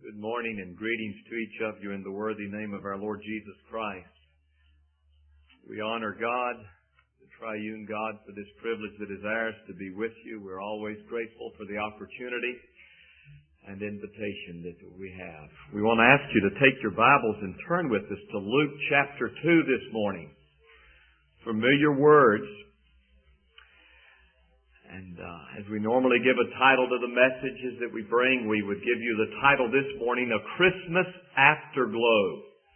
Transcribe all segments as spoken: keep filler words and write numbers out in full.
Good morning and greetings to each of you in the worthy name of our Lord Jesus Christ. We honor God, the triune God, for this privilege that is ours to be with you. We're always grateful for the opportunity and invitation that we have. We want to ask you to take your Bibles and turn with us to Luke chapter two this morning. Familiar words. And uh, as we normally give a title to the messages that we bring, we would give you the title this morning, A Christmas Afterglow.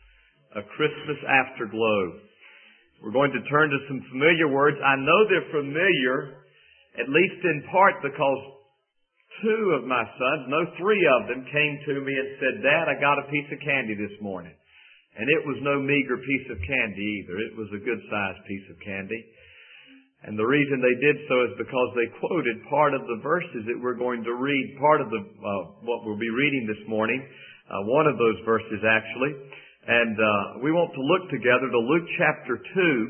A Christmas Afterglow. We're going to turn to some familiar words. I know they're familiar, at least in part because two of my sons, no, three of them came to me and said, "Dad, I got a piece of candy this morning." And it was no meager piece of candy either. It was a good-sized piece of candy. And the reason they did so is because they quoted part of the verses that we're going to read, part of the uh, what we'll be reading this morning, uh, one of those verses actually. And uh, we want to look together to Luke chapter two.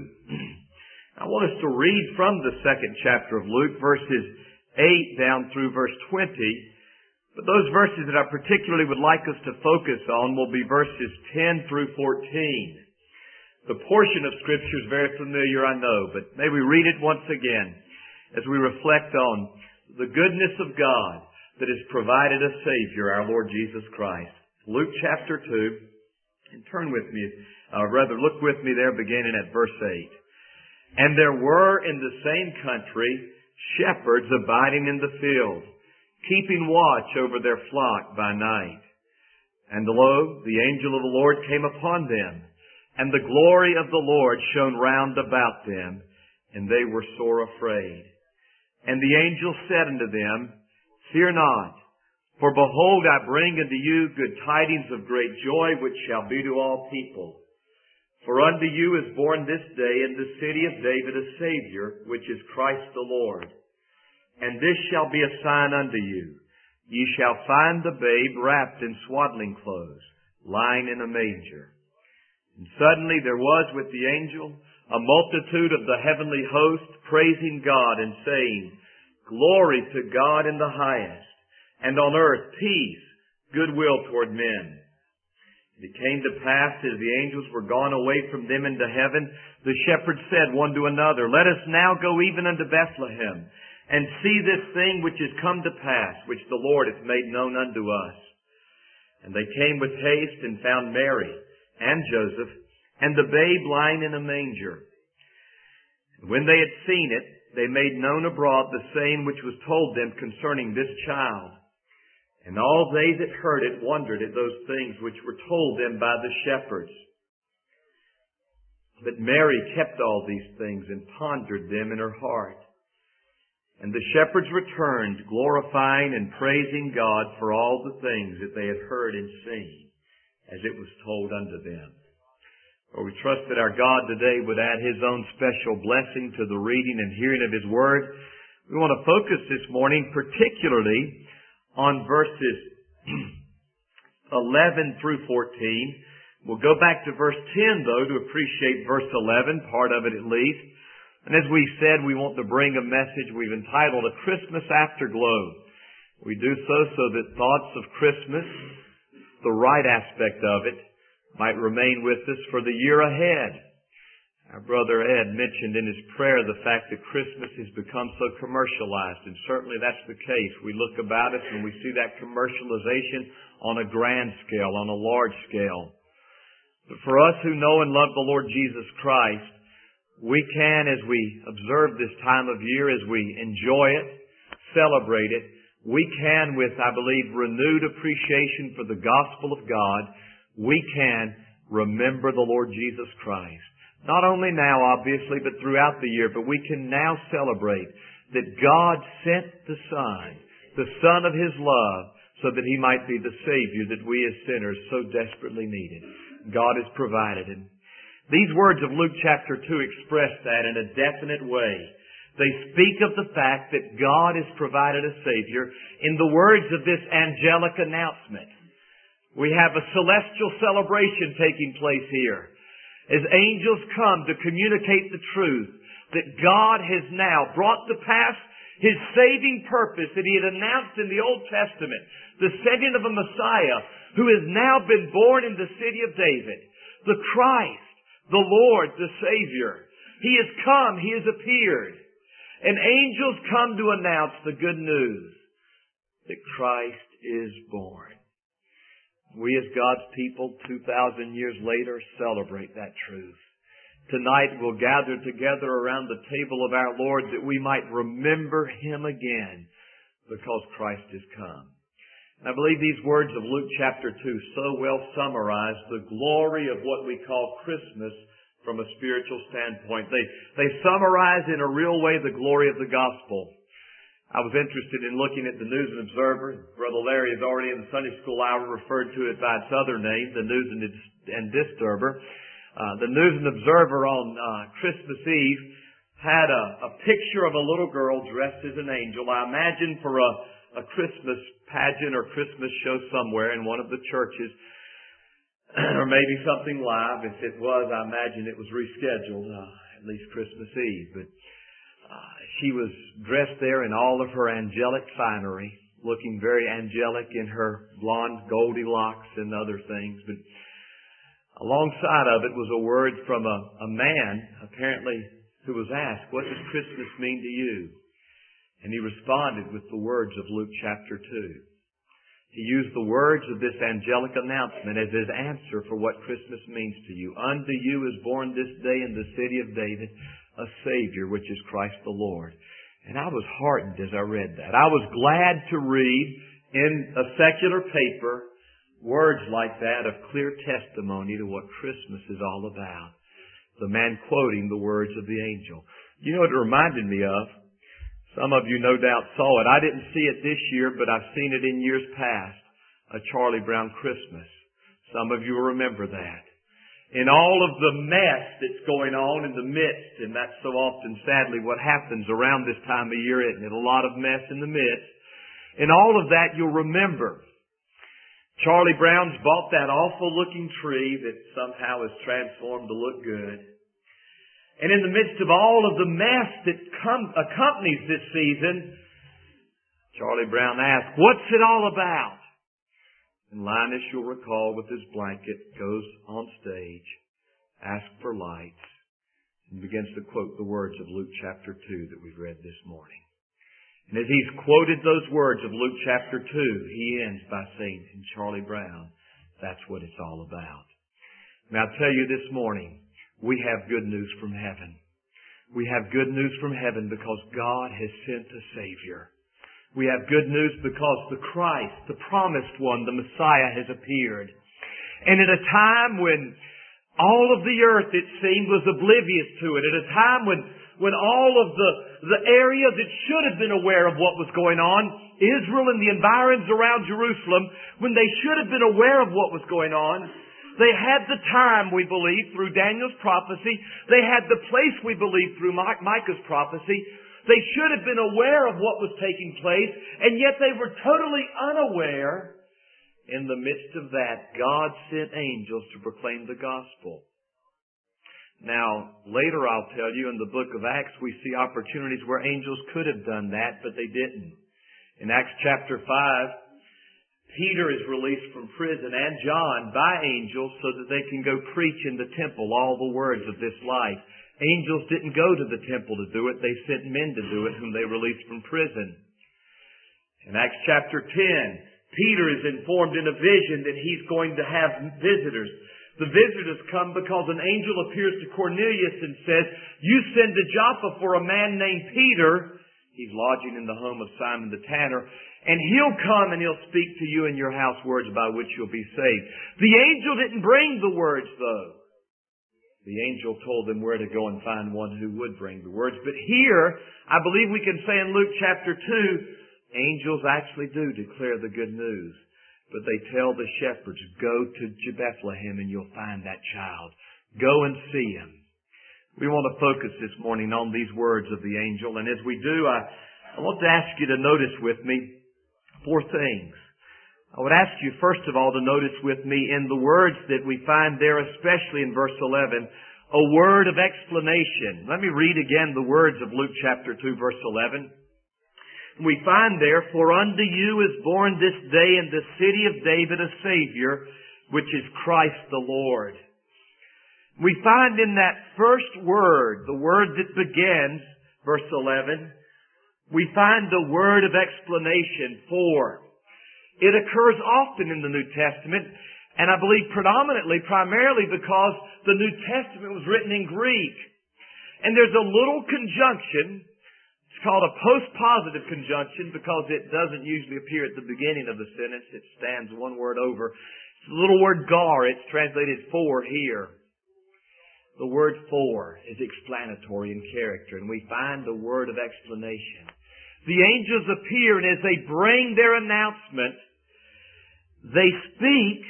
I want us to read from the second chapter of Luke, verses eight down through verse twenty. But those verses that I particularly would like us to focus on will be verses ten through fourteen. The portion of Scripture is very familiar, I know, but may we read it once again as we reflect on the goodness of God that has provided a Savior, our Lord Jesus Christ. Luke chapter two, and turn with me, or rather look with me there beginning at verse eight. "And there were in the same country shepherds abiding in the field, keeping watch over their flock by night. And lo, the angel of the Lord came upon them, and the glory of the Lord shone round about them, and they were sore afraid. And the angel said unto them, Fear not, for behold, I bring unto you good tidings of great joy, which shall be to all people. For unto you is born this day in the city of David a Savior, which is Christ the Lord. And this shall be a sign unto you. Ye shall find the babe wrapped in swaddling clothes, lying in a manger. And suddenly there was with the angel a multitude of the heavenly host, praising God and saying, Glory to God in the highest, and on earth peace, goodwill toward men. And it came to pass, as the angels were gone away from them into heaven, the shepherds said one to another, Let us now go even unto Bethlehem, and see this thing which is come to pass, which the Lord hath made known unto us. And they came with haste and found Mary and Joseph, and the babe lying in a manger. And when they had seen it, they made known abroad the saying which was told them concerning this child. And all they that heard it wondered at those things which were told them by the shepherds. But Mary kept all these things and pondered them in her heart. And the shepherds returned, glorifying and praising God for all the things that they had heard and seen, as it was told unto them. For we trust that our God today would add His own special blessing to the reading and hearing of His Word. We want to focus this morning particularly on verses eleven through fourteen. We'll go back to verse ten, though, to appreciate verse eleven, part of it at least. And as we said, we want to bring a message we've entitled A Christmas Afterglow. We do so so that thoughts of Christmas, the right aspect of it, might remain with us for the year ahead. Our brother Ed mentioned in his prayer the fact that Christmas has become so commercialized, and certainly that's the case. We look about us and we see that commercialization on a grand scale, on a large scale. But for us who know and love the Lord Jesus Christ, we can, as we observe this time of year, as we enjoy it, celebrate it, we can, with, I believe, renewed appreciation for the gospel of God, we can remember the Lord Jesus Christ. Not only now, obviously, but throughout the year, but we can now celebrate that God sent the Son, the Son of His love, so that He might be the Savior that we as sinners so desperately needed. God has provided Him. These words of Luke chapter two express that in a definite way. They speak of the fact that God has provided a Savior in the words of this angelic announcement. We have a celestial celebration taking place here as angels come to communicate the truth that God has now brought to pass His saving purpose that He had announced in the Old Testament, the sending of a Messiah who has now been born in the city of David, the Christ, the Lord, the Savior. He has come, He has appeared. And angels come to announce the good news that Christ is born. We as God's people, two thousand years later, celebrate that truth. Tonight we'll gather together around the table of our Lord that we might remember Him again because Christ has come. And I believe these words of Luke chapter two so well summarize the glory of what we call Christmas from a spiritual standpoint. They, they summarize in a real way the glory of the gospel. I was interested in looking at the News and Observer. Brother Larry has already in the Sunday school hour referred to it by its other name, the News and, and Disturber. Uh, the News and Observer on uh, Christmas Eve had a, a picture of a little girl dressed as an angel. I imagine for a, a Christmas pageant or Christmas show somewhere in one of the churches, or maybe something live. If it was, I imagine it was rescheduled, uh, at least Christmas Eve. But uh, she was dressed there in all of her angelic finery, looking very angelic in her blonde Goldilocks and other things. But alongside of it was a word from a, a man, apparently, who was asked, "What does Christmas mean to you?" And he responded with the words of Luke chapter two. He used the words of this angelic announcement as his answer for what Christmas means to you. "Unto you is born this day in the city of David a Savior, which is Christ the Lord." And I was heartened as I read that. I was glad to read in a secular paper words like that of clear testimony to what Christmas is all about. The man quoting the words of the angel. You know what it reminded me of? Some of you no doubt saw it. I didn't see it this year, but I've seen it in years past. A Charlie Brown Christmas. Some of you will remember that. In all of the mess that's going on in the midst, and that's so often sadly what happens around this time of year, isn't it? A lot of mess in the midst. In all of that, you'll remember Charlie Brown's bought that awful looking tree that somehow is transformed to look good. And in the midst of all of the mess that com- accompanies this season, Charlie Brown asked, "What's it all about?" And Linus, you'll recall, with his blanket, goes on stage, asks for lights, and begins to quote the words of Luke chapter two that we've read this morning. And as he's quoted those words of Luke chapter two, he ends by saying, "And Charlie Brown, that's what it's all about." Now I'll tell you this morning, we have good news from heaven. We have good news from heaven because God has sent a Savior. We have good news because the Christ, the promised one, the Messiah, has appeared. And at a time when all of the earth, it seemed, was oblivious to it, at a time when, when all of the, the area that should have been aware of what was going on, Israel and the environs around Jerusalem, when they should have been aware of what was going on, they had the time, we believe, through Daniel's prophecy. They had the place, we believe, through Micah's prophecy. They should have been aware of what was taking place, and yet they were totally unaware. In the midst of that, God sent angels to proclaim the gospel. Now, later I'll tell you, in the book of Acts, we see opportunities where angels could have done that, but they didn't. In Acts chapter five, Peter is released from prison, and John, by angels, so that they can go preach in the temple all the words of this life. Angels didn't go to the temple to do it. They sent men to do it whom they released from prison. In Acts chapter ten, Peter is informed in a vision that he's going to have visitors. The visitors come because an angel appears to Cornelius and says, "You send to Joppa for a man named Peter." He's lodging in the home of Simon the tanner. "And he'll come and he'll speak to you in your house words by which you'll be saved." The angel didn't bring the words, though. The angel told them where to go and find one who would bring the words. But here, I believe we can say in Luke chapter two, angels actually do declare the good news. But they tell the shepherds, "Go to Bethlehem and you'll find that child. Go and see him." We want to focus this morning on these words of the angel. And as we do, I, I want to ask you to notice with me four things. I would ask you, first of all, to notice with me in the words that we find there, especially in verse eleven, a word of explanation. Let me read again the words of Luke chapter two, verse eleven. we find there, for unto you is born this day in the city of David a Savior, which is Christ the Lord. We find in that first word, the word that begins, verse eleven, we find the word of explanation, for. It occurs often in the New Testament, and I believe predominantly, primarily because the New Testament was written in Greek. And there's a little conjunction, it's called a postpositive conjunction because it doesn't usually appear at the beginning of the sentence. It stands one word over. It's the little word gar, it's translated for here. The word for is explanatory in character, and we find the word of explanation. The angels appear, and as they bring their announcement, they speak,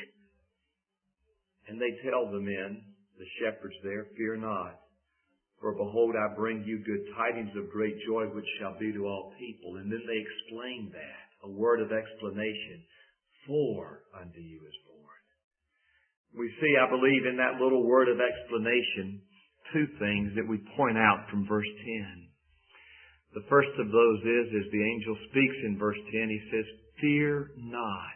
and they tell the men, the shepherds there, fear not. For behold, I bring you good tidings of great joy, which shall be to all people. And then they explain that, a word of explanation. For unto you is born. We see, I believe, in that little word of explanation, two things that we point out from verse ten. The first of those is, as the angel speaks in verse ten, he says, fear not.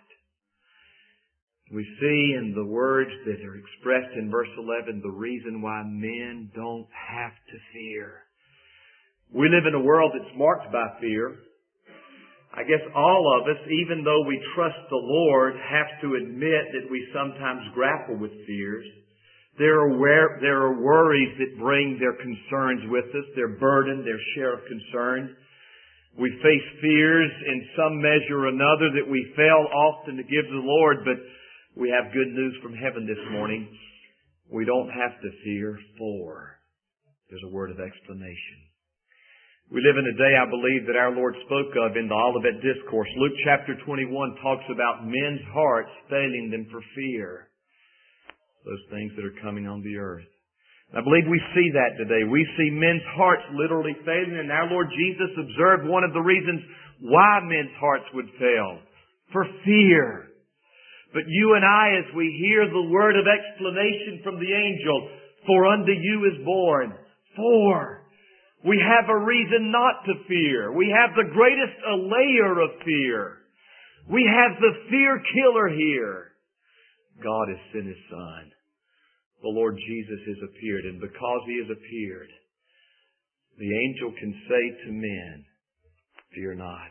We see in the words that are expressed in verse eleven the reason why men don't have to fear. We live in a world that's marked by fear. I guess all of us, even though we trust the Lord, have to admit that we sometimes grapple with fears. There are, where, there are worries that bring their concerns with us, their burden, their share of concern. We face fears in some measure or another that we fail often to give to the Lord, but we have good news from heaven this morning. We don't have to fear, for there's a word of explanation. We live in a day, I believe, that our Lord spoke of in the Olivet Discourse. Luke chapter twenty-one talks about men's hearts failing them for fear. Those things that are coming on the earth. I believe we see that today. We see men's hearts literally failing, and our Lord Jesus observed one of the reasons why men's hearts would fail. For fear. But you and I, as we hear the word of explanation from the angel, for unto you is born, for, we have a reason not to fear. We have the greatest layer of fear. We have the fear killer here. God has sent His Son. The Lord Jesus has appeared, and because He has appeared, the angel can say to men, fear not.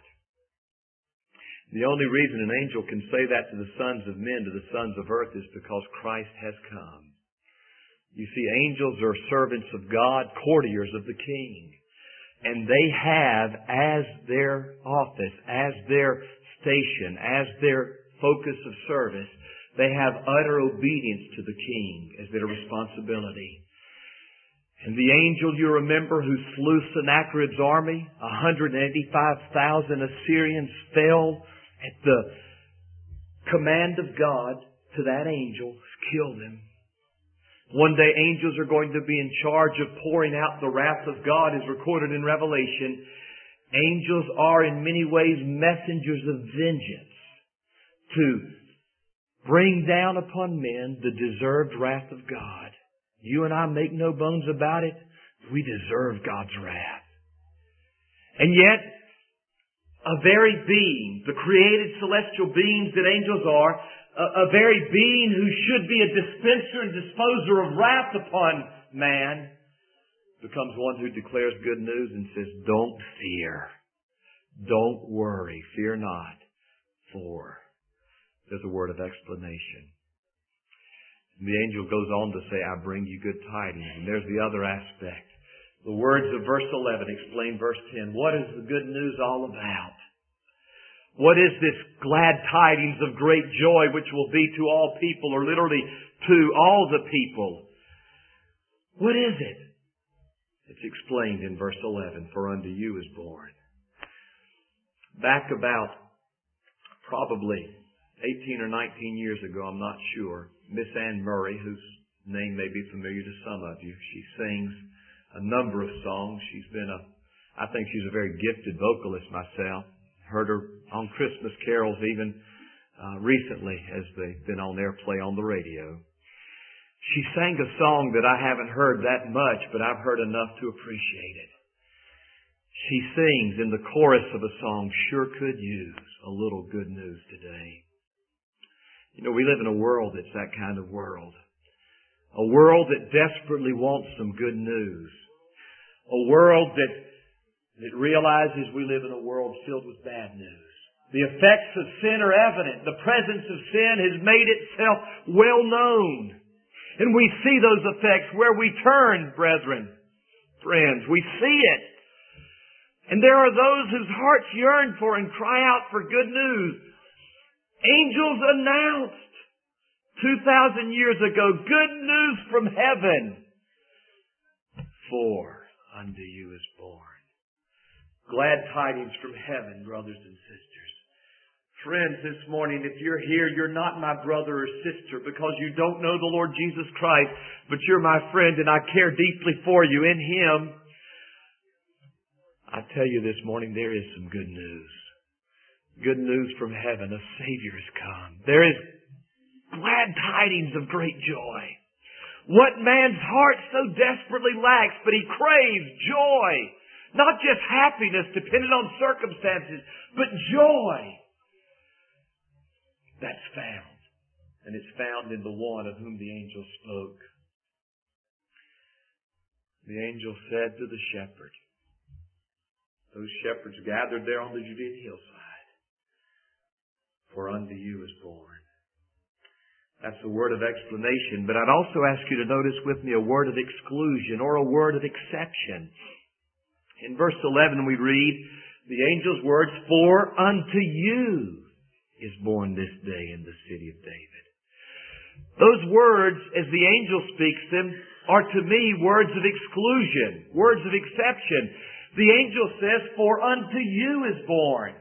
The only reason an angel can say that to the sons of men, to the sons of earth, is because Christ has come. You see, angels are servants of God, courtiers of the King. And they have as their office, as their station, as their focus of service, they have utter obedience to the King as their responsibility. And the angel, you remember, who slew Sennacherib's army, one hundred eighty-five thousand Assyrians fell at the command of God to that angel, killed him. One day angels are going to be in charge of pouring out the wrath of God as recorded in Revelation. Angels are in many ways messengers of vengeance to bring down upon men the deserved wrath of God. You and I make no bones about it. We deserve God's wrath. And yet, a very being, the created celestial beings that angels are, a, a very being who should be a dispenser and disposer of wrath upon man, becomes one who declares good news and says, don't fear. Don't worry. Fear not. For there's a word of explanation. And the angel goes on to say, I bring you good tidings. And there's the other aspect. The words of verse eleven explain verse ten. What is the good news all about? What is this glad tidings of great joy which will be to all people, or literally to all the people? What is it? It's explained in verse eleven. For unto you is born. Back about probably eighteen or nineteen years ago, I'm not sure, Miss Anne Murray, whose name may be familiar to some of you, she sings a number of songs. She's been a, I think she's a very gifted vocalist myself. Heard her on Christmas carols even uh, recently as they've been on airplay on the radio. She sang a song that I haven't heard that much, but I've heard enough to appreciate it. She sings in the chorus of a song, "Sure could use a little good news today." You know, we live in a world that's that kind of world. A world that desperately wants some good news. A world that, that realizes we live in a world filled with bad news. The effects of sin are evident. The presence of sin has made itself well known. And we see those effects where we turn, brethren, friends. We see it. And there are those whose hearts yearn for and cry out for good news. Angels announced two thousand years ago, good news from heaven. For unto you is born. Glad tidings from heaven, brothers and sisters. Friends, this morning, if you're here, you're not my brother or sister because you don't know the Lord Jesus Christ, but you're my friend and I care deeply for you in Him. I tell you this morning, there is some good news. Good news from heaven. A Savior has come. There is glad tidings of great joy. What man's heart so desperately lacks, but he craves joy. Not just happiness dependent on circumstances, but joy. That's found. And it's found in the one of whom the angel spoke. The angel said to the shepherd, those shepherds gathered there on the Judean hillside, for unto you is born. That's a word of explanation, but I'd also ask you to notice with me a word of exclusion or a word of exception. In verse eleven we read the angel's words, for unto you is born this day in the city of David. Those words, as the angel speaks them, are to me words of exclusion, words of exception. The angel says, for unto you is born.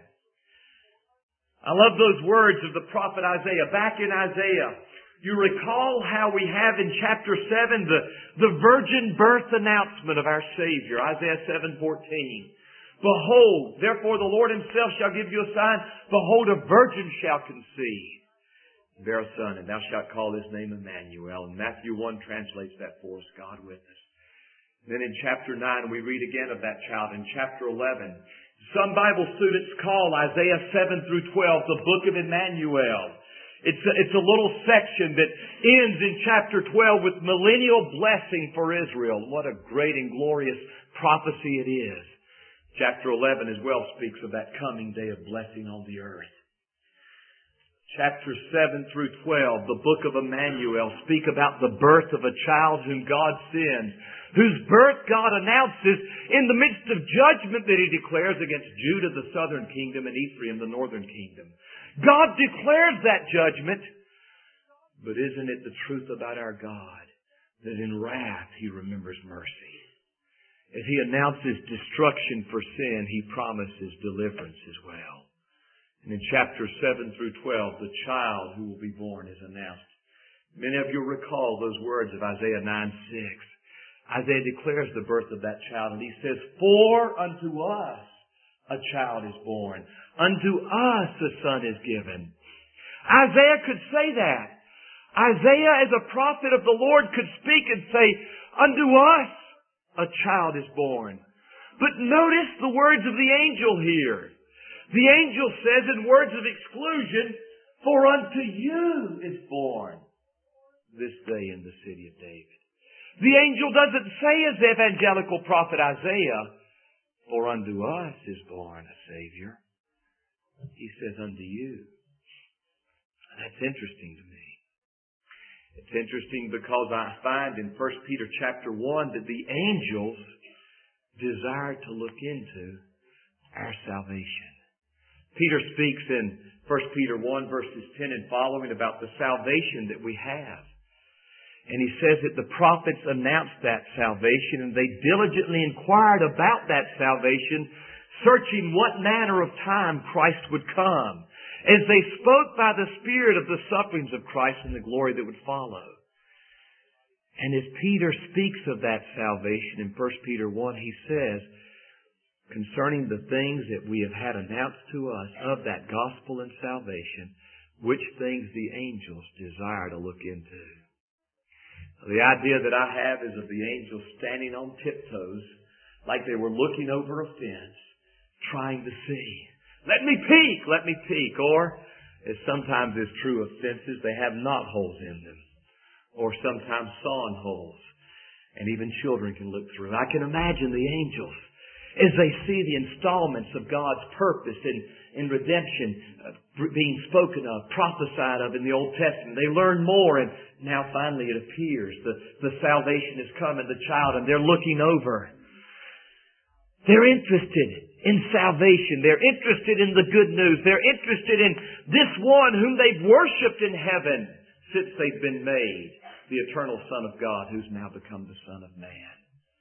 I love those words of the prophet Isaiah. Back in Isaiah, you recall how we have in chapter seven the, the virgin birth announcement of our Savior. Isaiah seven fourteen. Behold, therefore the Lord Himself shall give you a sign. Behold, a virgin shall conceive, bear a son, and thou shalt call His name Emmanuel. And Matthew one translates that for us, God with us. Then in chapter nine we read again of that child. In chapter eleven, some Bible students call Isaiah seven through twelve the book of Emmanuel. It's a, it's a little section that ends in chapter twelve with millennial blessing for Israel. What a great and glorious prophecy it is. Chapter eleven as well speaks of that coming day of blessing on the earth. Chapter seven through twelve, the book of Emmanuel, speak about the birth of a child whom God sends, whose birth God announces in the midst of judgment that He declares against Judah, the southern kingdom, and Ephraim, the northern kingdom. God declares that judgment, but isn't it the truth about our God that in wrath He remembers mercy? As He announces destruction for sin, He promises deliverance as well. And in chapter seven through twelve, the child who will be born is announced. Many of you recall those words of Isaiah nine six. Isaiah declares the birth of that child, and he says, for unto us a child is born. Unto us a son is given. Isaiah could say that. Isaiah, as a prophet of the Lord, could speak and say, unto us a child is born. But notice the words of the angel here. The angel says in words of exclusion, for unto you is born this day in the city of David. The angel doesn't say as the evangelical prophet Isaiah, for unto us is born a Savior. He says unto you. That's interesting to me. It's interesting because I find in First Peter chapter one that the angels desire to look into our salvation. Peter speaks in First Peter one verses ten and following about the salvation that we have. And he says that the prophets announced that salvation and they diligently inquired about that salvation, searching what manner of time Christ would come, as they spoke by the Spirit of the sufferings of Christ and the glory that would follow. And as Peter speaks of that salvation in First Peter one, he says, concerning the things that we have had announced to us of that gospel and salvation, which things the angels desire to look into. The idea that I have is of the angels standing on tiptoes, like they were looking over a fence, trying to see. Let me peek, let me peek. Or, as sometimes is true of fences, they have knot holes in them. Or sometimes sawn holes. And even children can look through. I can imagine the angels as they see the installments of God's purpose in, in redemption uh, being spoken of, prophesied of in the Old Testament. They learn more, and now finally it appears. The, the salvation has come in the child, and they're looking over. They're interested in salvation. They're interested in the good news. They're interested in this one whom they've worshipped in heaven since they've been made, the eternal Son of God, who's now become the Son of Man.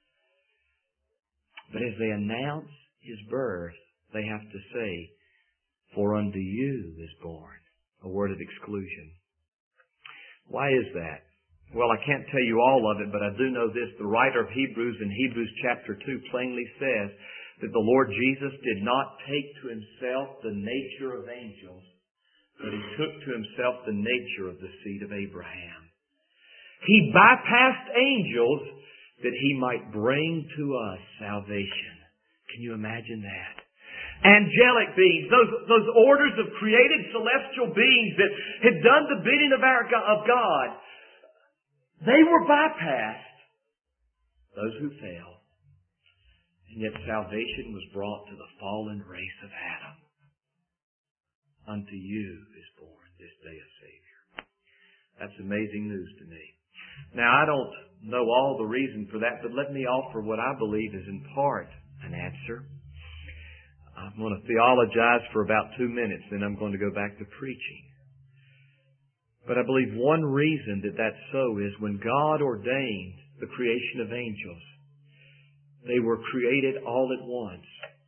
But as they announce His birth, they have to say, "For unto you is born," a word of exclusion. Why is that? Well, I can't tell you all of it, but I do know this. The writer of Hebrews in Hebrews chapter two plainly says that the Lord Jesus did not take to Himself the nature of angels, but He took to Himself the nature of the seed of Abraham. He bypassed angels that He might bring to us salvation. Can you imagine that? Angelic beings, those, those orders of created celestial beings that had done the bidding of, our, of God, they were bypassed. Those who fell. And yet salvation was brought to the fallen race of Adam. Unto you is born this day a Savior. That's amazing news to me. Now, I don't know all the reason for that, but let me offer what I believe is in part an answer. I'm going to theologize for about two minutes, then I'm going to go back to preaching. But I believe one reason that that's so is when God ordained the creation of angels, they were created all at once.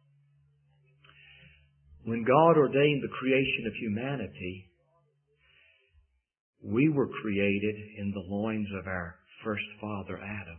When God ordained the creation of humanity, we were created in the loins of our first father, Adam.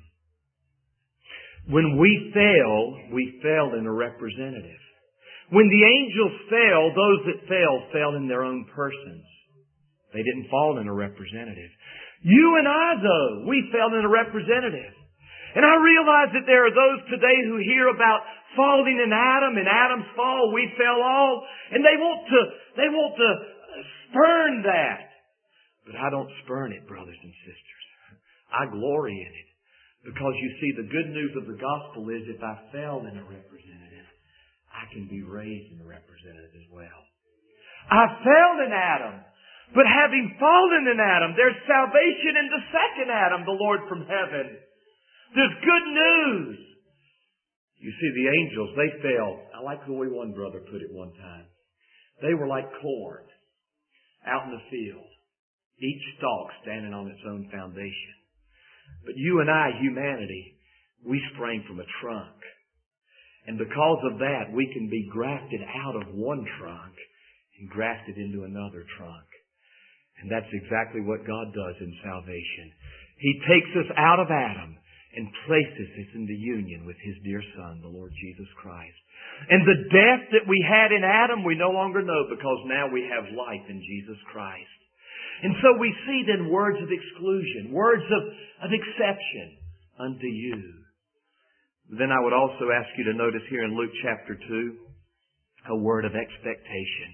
When we fell, we fell in a representative. When the angels fell, those that fell, fell in their own persons. They didn't fall in a representative. You and I, though, we fell in a representative. And I realize that there are those today who hear about falling in Adam, in Adam's fall, we fell all, and they want to, they want to spurn that. But I don't spurn it, brothers and sisters. I glory in it. Because you see, the good news of the gospel is if I fell in a representative, I can be raised in a representative as well. I fell in Adam. But having fallen in Adam, there's salvation in the second Adam, the Lord from heaven. There's good news. You see, the angels, they fell. I like the way one brother put it one time. They were like corn out in the field. Each stalk standing on its own foundation. But you and I, humanity, we sprang from a trunk. And because of that, we can be grafted out of one trunk and grafted into another trunk. And that's exactly what God does in salvation. He takes us out of Adam and places us into union with His dear Son, the Lord Jesus Christ. And the death that we had in Adam, we no longer know because now we have life in Jesus Christ. And so we see then words of exclusion, words of, of exception unto you. Then I would also ask you to notice here in Luke chapter two, a word of expectation.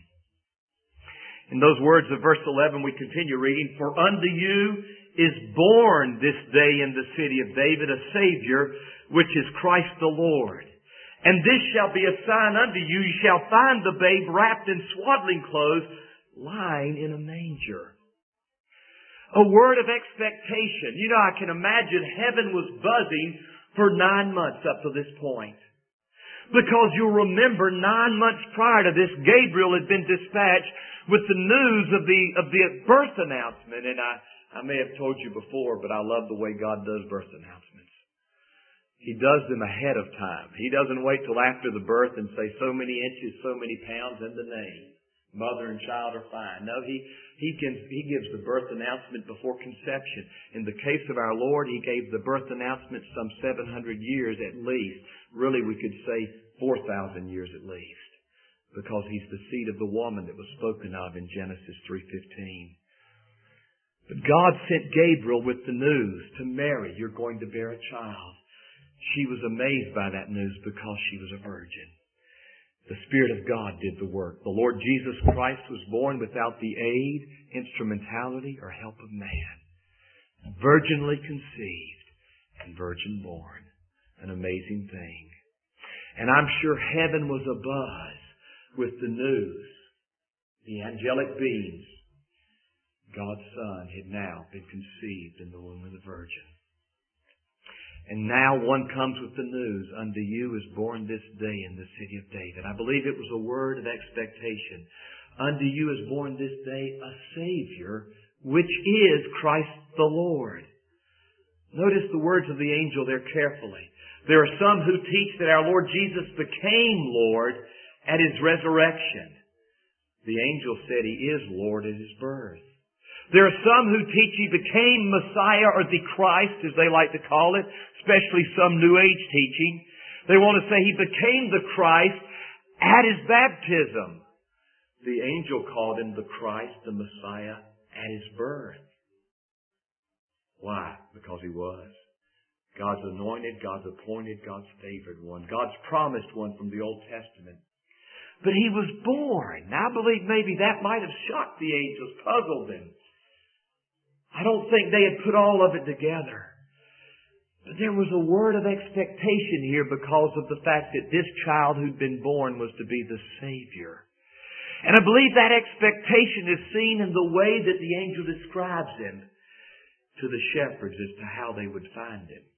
In those words of verse eleven, we continue reading, "For unto you is born this day in the city of David a Savior, which is Christ the Lord. And this shall be a sign unto you, you shall find the babe wrapped in swaddling clothes, lying in a manger." A word of expectation. You know, I can imagine heaven was buzzing for nine months up to this point. Because you'll remember nine months prior to this, Gabriel had been dispatched with the news of the of the birth announcement. And I, I may have told you before, but I love the way God does birth announcements. He does them ahead of time. He doesn't wait till after the birth and say so many inches, so many pounds and the name. Mother and child are fine. No, he, he, can, he gives the birth announcement before conception. In the case of our Lord, He gave the birth announcement some seven hundred years at least. Really, we could say four thousand years at least. Because He's the seed of the woman that was spoken of in Genesis three fifteen. But God sent Gabriel with the news to Mary, you're going to bear a child. She was amazed by that news because she was a virgin. The Spirit of God did the work. The Lord Jesus Christ was born without the aid, instrumentality, or help of man. Virginally conceived and virgin born. An amazing thing. And I'm sure heaven was abuzz with the news. The angelic beings. God's Son had now been conceived in the womb of the Virgin. And now one comes with the news, unto you is born this day in the city of David. I believe it was a word of expectation. Unto you is born this day a Savior, which is Christ the Lord. Notice the words of the angel there carefully. There are some who teach that our Lord Jesus became Lord at His resurrection. The angel said He is Lord at His birth. There are some who teach He became Messiah or the Christ, as they like to call it, especially some New Age teaching. They want to say He became the Christ at His baptism. The angel called Him the Christ, the Messiah, at His birth. Why? Because He was. God's anointed, God's appointed, God's favored one. God's promised one from the Old Testament. But He was born. Now I believe maybe that might have shocked the angels, puzzled them. I don't think they had put all of it together. But there was a word of expectation here because of the fact that this child who'd been born was to be the Savior. And I believe that expectation is seen in the way that the angel describes Him to the shepherds as to how they would find Him.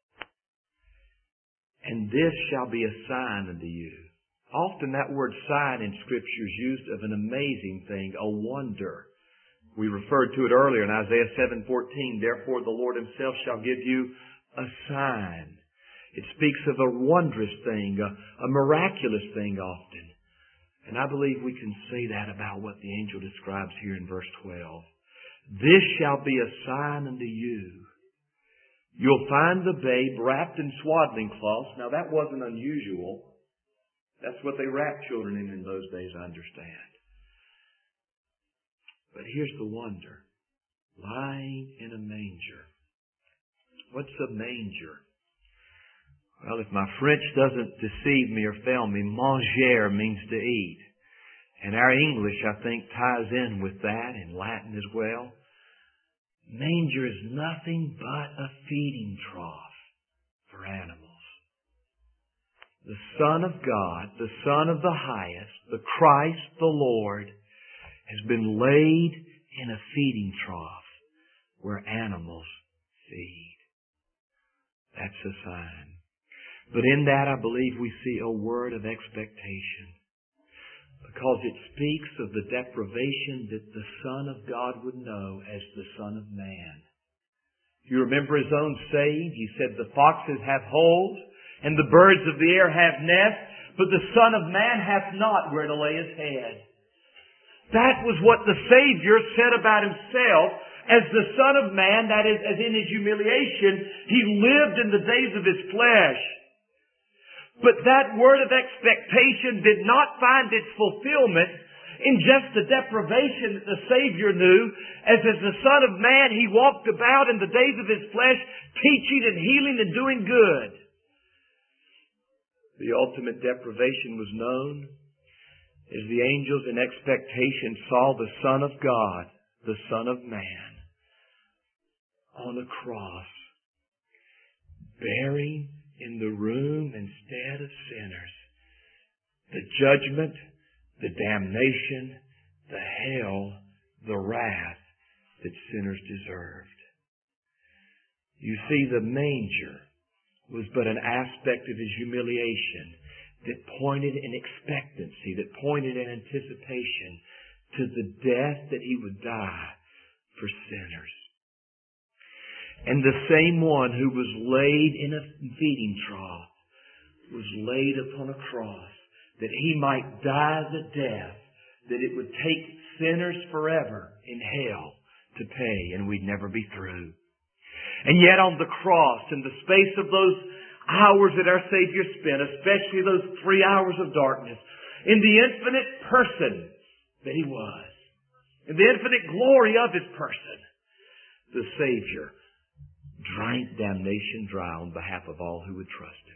And this shall be a sign unto you. Often that word sign in Scripture is used of an amazing thing, a wonder. We referred to it earlier in Isaiah seven fourteen. Therefore the Lord Himself shall give you a sign. It speaks of a wondrous thing, a, a miraculous thing often. And I believe we can say that about what the angel describes here in verse twelve. This shall be a sign unto you. You'll find the babe wrapped in swaddling cloths. Now that wasn't unusual. That's what they wrapped children in in those days, I understand. But here's the wonder. Lying in a manger. What's a manger? Well, if my French doesn't deceive me or fail me, manger means to eat. And our English, I think, ties in with that, in Latin as well. Manger is nothing but a feeding trough for animals. The Son of God, the Son of the Highest, the Christ, the Lord, has been laid in a feeding trough where animals feed. That's a sign. But in that, I believe we see a word of expectation, because it speaks of the deprivation that the Son of God would know as the Son of Man. You remember His own saying? He said, the foxes have holes, and the birds of the air have nests, but the Son of Man hath not where to lay His head. That was what the Savior said about Himself as the Son of Man, that is, as in His humiliation, He lived in the days of His flesh. But that word of expectation did not find its fulfillment in just the deprivation that the Savior knew, as as the Son of Man He walked about in the days of His flesh, teaching and healing and doing good. The ultimate deprivation was known as the angels in expectation saw the Son of God, the Son of Man, on a cross, bearing in the room instead of sinners the judgment, the damnation, the hell, the wrath that sinners deserved. You see, the manger was but an aspect of His humiliation that pointed in expectancy, that pointed in anticipation to the death that He would die for sinners. And the same one who was laid in a feeding trough was laid upon a cross that He might die the death that it would take sinners forever in hell to pay, and we'd never be through. And yet on the cross, in the space of those hours that our Savior spent, especially those three hours of darkness, in the infinite person that He was, in the infinite glory of His person, the Savior drank damnation dry on behalf of all who would trust Him.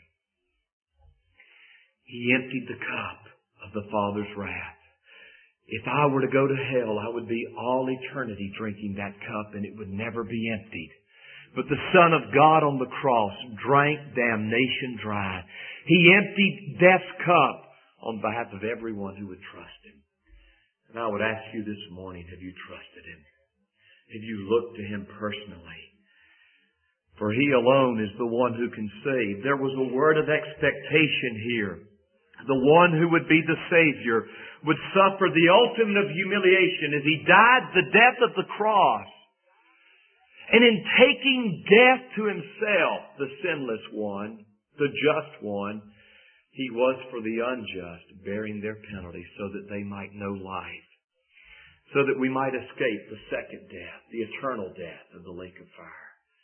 He emptied the cup of the Father's wrath. If I were to go to hell, I would be all eternity drinking that cup, and it would never be emptied. But the Son of God on the cross drank damnation dry. He emptied death's cup on behalf of everyone who would trust Him. And I would ask you this morning, have you trusted Him? Have you looked to Him personally? For He alone is the one who can save. There was a word of expectation here. The one who would be the Savior would suffer the ultimate of humiliation as He died the death of the cross. And in taking death to Himself, the sinless one, the just one, He was for the unjust, bearing their penalty so that they might know life. So that we might escape the second death, the eternal death of the lake of fire.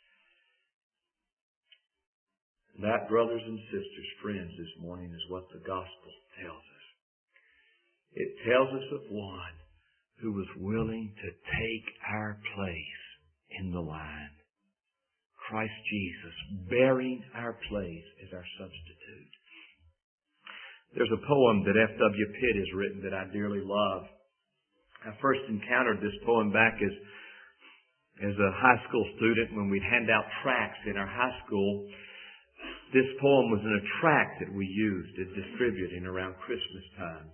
That, brothers and sisters, friends, this morning is what the gospel tells us. It tells us of one who was willing to take our place in the line. Christ Jesus, bearing our place as our substitute. There's a poem that F W Pitt has written that I dearly love. I first encountered this poem back as, as a high school student when we'd hand out tracts in our high school. This poem was in a tract that we used at distributing around Christmas time.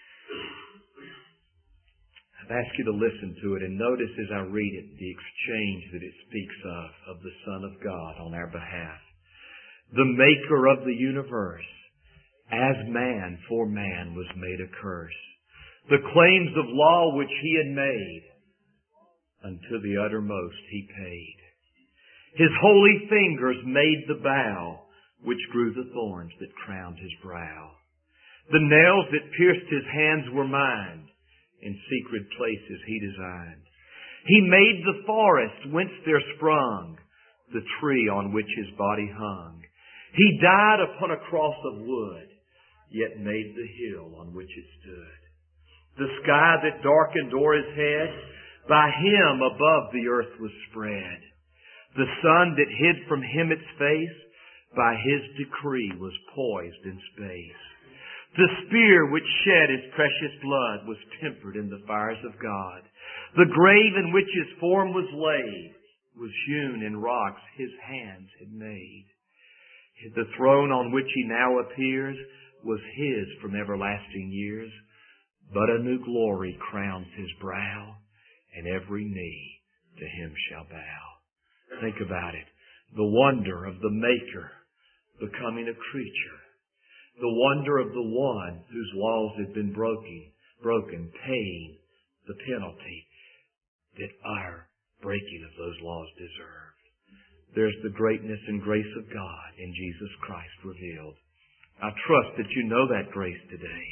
I've asked you to listen to it and notice as I read it the exchange that it speaks of, of the Son of God on our behalf. The Maker of the universe, as man for man was made a curse. The claims of law which He had made, unto the uttermost He paid. His holy fingers made the bough, which grew the thorns that crowned His brow. The nails that pierced His hands were mined, in secret places He designed. He made the forest whence there sprung, the tree on which His body hung. He died upon a cross of wood, yet made the hill on which it stood. The sky that darkened o'er His head, by Him above the earth was spread. The sun that hid from Him its face, by His decree was poised in space. The spear which shed His precious blood was tempered in the fires of God. The grave in which His form was laid was hewn in rocks His hands had made. The throne on which He now appears was His from everlasting years, but a new glory crowns His brow, and every knee to Him shall bow. Think about it. The wonder of the Maker becoming a creature. The wonder of the one whose laws had been broken, broken, paying the penalty that our breaking of those laws deserved. There's the greatness and grace of God in Jesus Christ revealed. I trust that you know that grace today.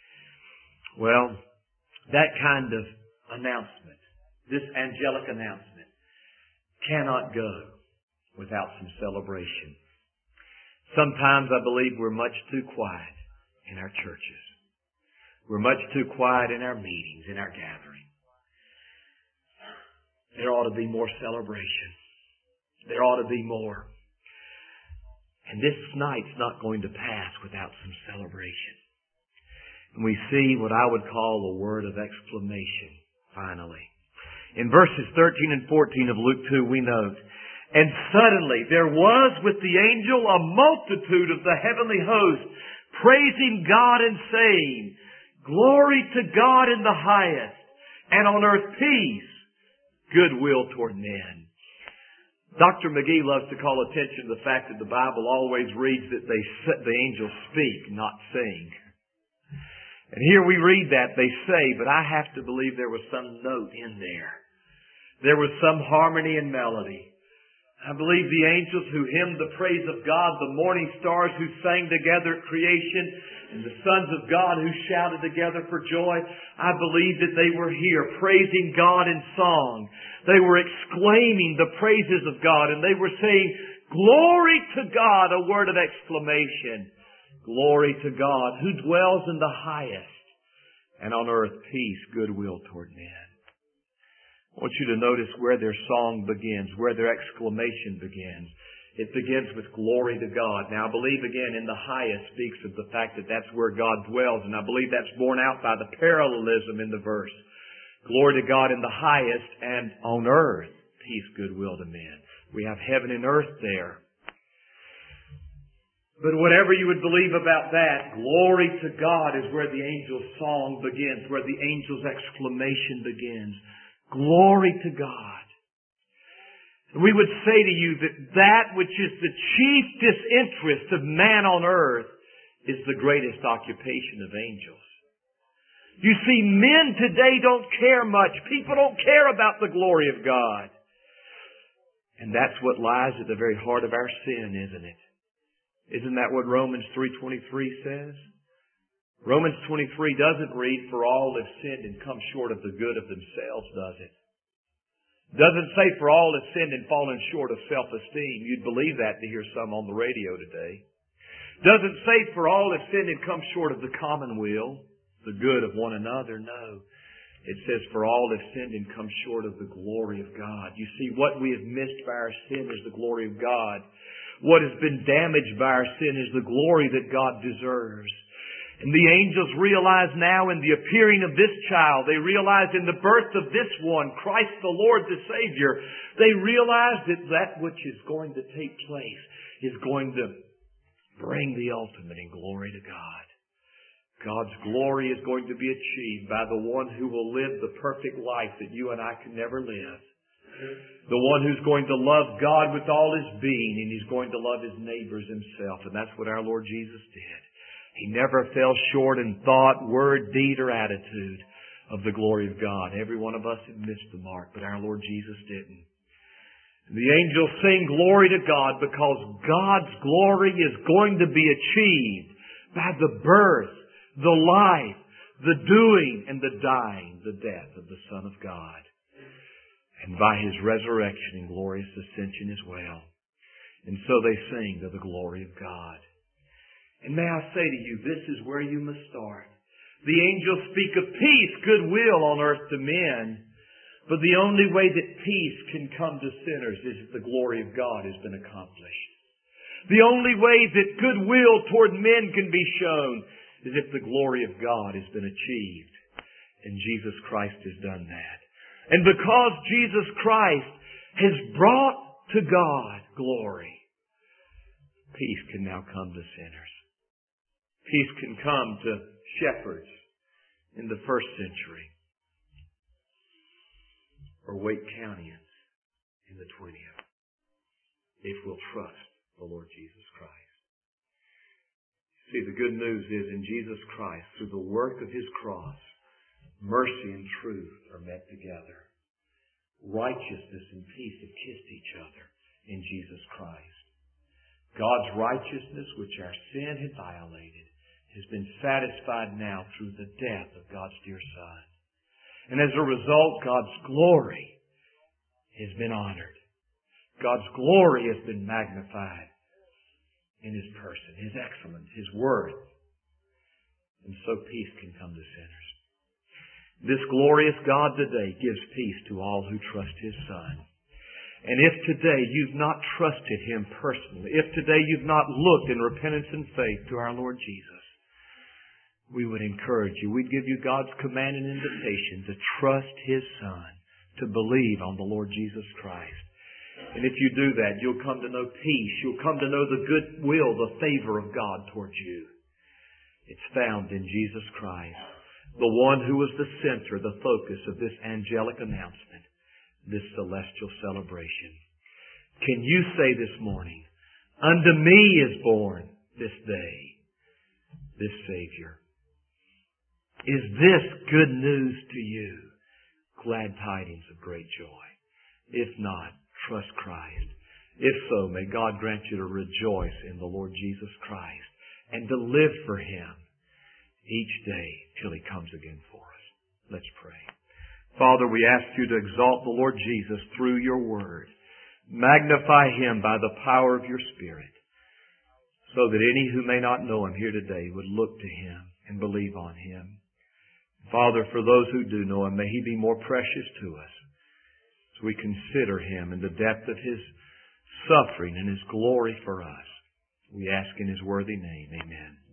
Well, that kind of announcement, this angelic announcement, cannot go without some celebration. Sometimes I believe we're much too quiet in our churches. We're much too quiet in our meetings, in our gathering. There ought to be more celebration. There ought to be more. And this night's not going to pass without some celebration. And we see what I would call a word of exclamation, finally. In verses thirteen and fourteen of Luke two, we note, and suddenly there was with the angel a multitude of the heavenly host, praising God and saying, Glory to God in the highest, and on earth peace, goodwill toward men. Doctor McGee loves to call attention to the fact that the Bible always reads that they the angels speak, not sing. And here we read that they say, but I have to believe there was some note in there. There was some harmony and melody. I believe the angels who hymned the praise of God, the morning stars who sang together at creation, and the sons of God who shouted together for joy, I believe that they were here praising God in song. They were exclaiming the praises of God, and they were saying, Glory to God, a word of exclamation. Glory to God who dwells in the highest, and on earth peace, goodwill toward men. I want you to notice where their song begins, where their exclamation begins. It begins with glory to God. Now, I believe, again, in the highest speaks of the fact that that's where God dwells, and I believe that's borne out by the parallelism in the verse. Glory to God in the highest, and on earth, peace, goodwill to men. We have heaven and earth there. But whatever you would believe about that, glory to God is where the angel's song begins, where the angel's exclamation begins. Glory to God. We would say to you that that which is the chief disinterest of man on earth is the greatest occupation of angels. You see, men today don't care much. People don't care about the glory of God. And that's what lies at the very heart of our sin, isn't it? Isn't that what Romans three twenty-three says? Romans twenty-three doesn't read, for all have sinned and come short of the good of themselves, does it? Doesn't say, for all have sinned and fallen short of self-esteem. You'd believe that to hear some on the radio today. Doesn't say, for all have sinned and come short of the commonweal, the good of one another. No. It says, for all have sinned and come short of the glory of God. You see, what we have missed by our sin is the glory of God. What has been damaged by our sin is the glory that God deserves. And the angels realize now in the appearing of this child, they realize in the birth of this one, Christ the Lord, the Savior, they realize that that which is going to take place is going to bring the ultimate in glory to God. God's glory is going to be achieved by the one who will live the perfect life that you and I can never live. The one who's going to love God with all his being, and he's going to love his neighbors himself. And that's what our Lord Jesus did. He never fell short in thought, word, deed, or attitude of the glory of God. Every one of us had missed the mark, but our Lord Jesus didn't. The angels sing glory to God because God's glory is going to be achieved by the birth, the life, the doing, and the dying, the death of the Son of God. And by His resurrection and glorious ascension as well. And so they sing to the glory of God. And may I say to you, this is where you must start. The angels speak of peace, goodwill on earth to men. But the only way that peace can come to sinners is if the glory of God has been accomplished. The only way that goodwill toward men can be shown is if the glory of God has been achieved. And Jesus Christ has done that. And because Jesus Christ has brought to God glory, peace can now come to sinners. Peace can come to shepherds in the first century, or Wake Countyans in the twentieth, if we'll trust the Lord Jesus Christ. See, the good news is in Jesus Christ, through the work of His cross, mercy and truth are met together. Righteousness and peace have kissed each other in Jesus Christ. God's righteousness, which our sin had violated, has been satisfied now through the death of God's dear Son. And as a result, God's glory has been honored. God's glory has been magnified in His person, His excellence, His worth. And so peace can come to sinners. This glorious God today gives peace to all who trust His Son. And if today you've not trusted Him personally, if today you've not looked in repentance and faith to our Lord Jesus, we would encourage you, we'd give you God's command and invitation to trust His Son, to believe on the Lord Jesus Christ. And if you do that, you'll come to know peace. You'll come to know the goodwill, the favor of God towards you. It's found in Jesus Christ, the one who was the center, the focus of this angelic announcement, this celestial celebration. Can you say this morning, unto me is born this day this Savior? Is this good news to you? Glad tidings of great joy. If not, trust Christ. If so, may God grant you to rejoice in the Lord Jesus Christ and to live for Him each day till He comes again for us. Let's pray. Father, we ask you to exalt the Lord Jesus through your word. Magnify Him by the power of your Spirit, so that any who may not know Him here today would look to Him and believe on Him. Father, for those who do know Him, may He be more precious to us. as we consider Him and the depth of His suffering and His glory for us. We ask in His worthy name. Amen.